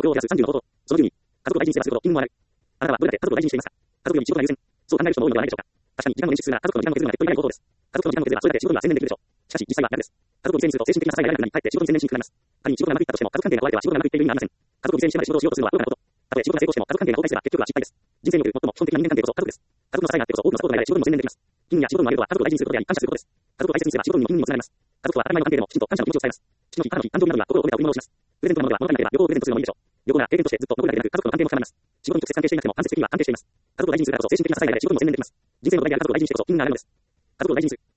供を減らす30の方法。その9に、家族を大事にすればするほど意味もある。あなたはどうやって家族を大事にしていますか？家族より仕事が優先。そう考える人も多いのではないでしょうか。確かに時間の捻出数が家族の時間の削るのは手っ取り早い方法です。家族の時間の削ればそれだけ仕事には専念できるでしょう。しかし実際は逆です。家族を犠牲にすると精神的な支えが得られなくなり、かえって仕事に専念しにくくなります。仮に仕事がうまくいったとしても、家族関係が壊れては仕事がうまくいっている意味がありません。家族を犠牲にしてまで仕事をしようとするのは愚かなこと。たとえ仕事が成功しても家族関係が崩壊すれば結局は失敗です。人生における最も基本的な人間関係こそ家族です。家族の支えがあってこそ多くのサポートが得られ仕事にも専念できます。金や仕事のあげるとは家族を大事にすることであり感謝することです。家族を大切にすれば仕事にも金にもつながります。家族とは当たり前の関係でもきちんと感謝の気持ちを伝えます。父の日、母の日、誕生日などには心を込めた贈り物をします。プレゼントなのでは物足りなければ旅行をプレゼントするのもいいでしょう。旅行なら経験としてずっと残るだけでなく家族の関係も深まります。仕事に直接関係していなくても間接的には関係しています。家族を大事にするからこそ精神的な支えが得られ仕事にも専念できます。人生の土台である家族を大事にしてこそ金が上がるのです。家族を大事にする。